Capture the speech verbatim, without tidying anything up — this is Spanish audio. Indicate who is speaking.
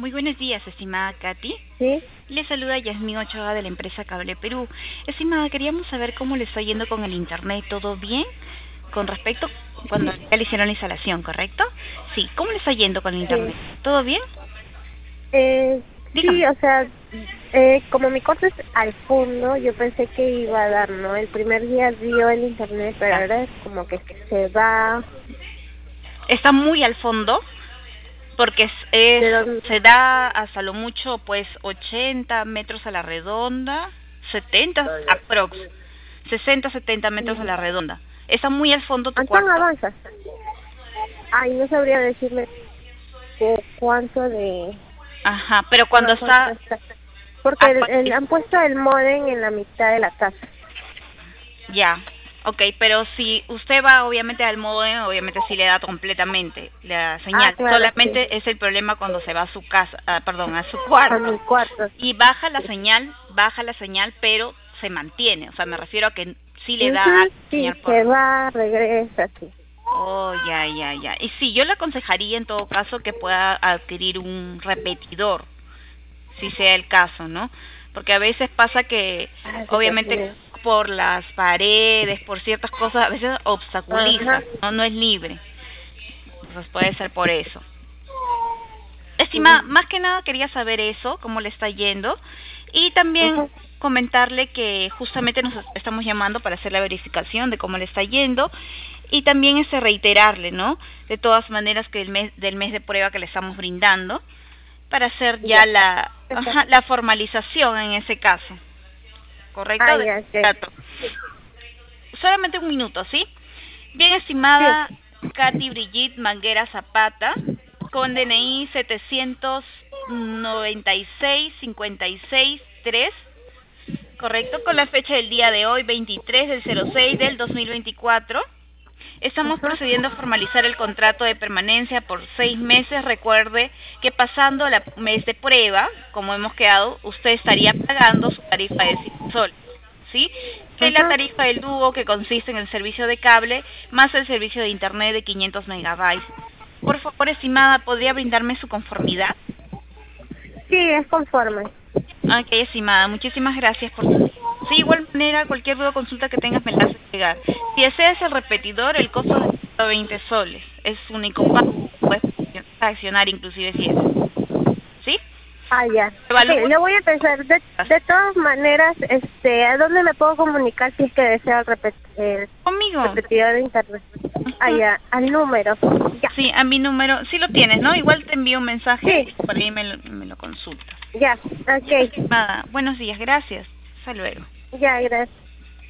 Speaker 1: Muy buenos días, estimada Katy.
Speaker 2: Sí.
Speaker 1: Le saluda Yasmín Ochoa de la empresa Cable Perú. Estimada, queríamos saber cómo le está yendo con el internet. ¿Todo bien? Con respecto cuando ya le hicieron la instalación, ¿correcto? Sí. ¿Cómo le está yendo con el
Speaker 2: Sí.
Speaker 1: internet? ¿Todo bien?
Speaker 2: Eh,
Speaker 1: Dígame.
Speaker 2: sí, o sea, eh, como mi cuarto es al fondo, yo pensé que iba a dar, ¿no? El primer día dio el internet, pero
Speaker 1: Ya.
Speaker 2: ahora es como que se va.
Speaker 1: Está muy al fondo porque es, es
Speaker 2: ¿De dónde?
Speaker 1: se da hasta lo mucho pues ochenta metros a la redonda, setenta aprox, sesenta, setenta metros a la redonda. ¿Está muy al fondo tu
Speaker 2: Antón,
Speaker 1: cuarto?
Speaker 2: avanza. Ay, no sabría decirle cu- cuánto de...
Speaker 1: Ajá, pero cuando
Speaker 2: Ajá, cuánto
Speaker 1: está...
Speaker 2: está. Porque
Speaker 1: ¿A
Speaker 2: el,
Speaker 1: cuánto
Speaker 2: el-
Speaker 1: es?
Speaker 2: han puesto el modem en la mitad de la casa.
Speaker 1: Ya, ok, pero si usted va obviamente al modem, obviamente sí le da completamente la
Speaker 2: Ah,
Speaker 1: señal.
Speaker 2: claro, sí.
Speaker 1: Solamente es el problema cuando se va a su casa, ah, perdón, a su
Speaker 2: A mi
Speaker 1: cuarto.
Speaker 2: cuarto.
Speaker 1: Y baja la
Speaker 2: Sí.
Speaker 1: señal, baja la señal, pero se mantiene. O sea, me refiero a que sí le da
Speaker 2: Ujú,
Speaker 1: algo de
Speaker 2: sí,
Speaker 1: señal por...
Speaker 2: se va, regresa, sí.
Speaker 1: Oh, ya, ya, ya. Y sí, yo le aconsejaría en todo caso que pueda adquirir un repetidor, si sea el caso, ¿no? Porque a veces pasa que,
Speaker 2: Ah,
Speaker 1: obviamente,
Speaker 2: repetido.
Speaker 1: por las paredes, por ciertas cosas, a veces obstaculiza,
Speaker 2: Ajá.
Speaker 1: ¿no? No es libre. Entonces puede ser por eso. Estimada,
Speaker 2: Mm,
Speaker 1: más que nada quería saber eso, cómo le está yendo, y también
Speaker 2: ajá.
Speaker 1: comentarle que justamente nos estamos llamando para hacer la verificación de cómo le está yendo, y también ese reiterarle, ¿no? De todas maneras que el mes del mes de prueba que le estamos brindando, para hacer ya
Speaker 2: Ya.
Speaker 1: la,
Speaker 2: Está.
Speaker 1: ajá, la formalización en ese caso,
Speaker 2: Ah,
Speaker 1: ¿correcto? De
Speaker 2: ya, ok.
Speaker 1: dato. Solamente un minuto, ¿sí? Bien,
Speaker 2: Sí.
Speaker 1: estimada Katy Brigitte Manguera Zapata, con D N I setecientos noventa y seis cincuenta y seis tres, ¿correcto? Con la fecha del día de hoy, veintitrés del cero seis del dos mil veinticuatro. Estamos
Speaker 2: Ajá.
Speaker 1: procediendo a formalizar el contrato de permanencia por seis meses. Recuerde que pasando el mes de prueba, como hemos quedado, usted estaría pagando su tarifa de cien soles, ¿sí? Que es la
Speaker 2: Ajá.
Speaker 1: tarifa del dúo, que consiste en el servicio de cable más el servicio de internet de quinientos megabytes. Por favor, estimada, ¿podría brindarme su conformidad?
Speaker 2: Sí, es conforme.
Speaker 1: Ok, estimada, muchísimas gracias por su tiempo. Sí, igual manera, cualquier duda o consulta que tengas me la haces llegar. Si deseas el repetidor, el costo es de ciento veinte soles. Es único pago, puedes accionar inclusive si es. ¿Sí?
Speaker 2: Ah, ya. Ok,
Speaker 1: Evalúa.
Speaker 2: lo voy a pensar. De, de todas maneras, este, ¿a dónde me puedo comunicar si es que deseo el, repet el
Speaker 1: Conmigo.
Speaker 2: repetidor de internet? Ah,
Speaker 1: Ujú.
Speaker 2: ya, al número. Ya.
Speaker 1: Sí, a mi número, sí lo tienes, ¿no? Igual te envío un mensaje
Speaker 2: Sí,
Speaker 1: y por ahí me lo, me lo consultas.
Speaker 2: ya.
Speaker 1: Ya,
Speaker 2: Ok.
Speaker 1: estimada, buenos días, gracias. Hasta luego.
Speaker 2: Ya, gracias.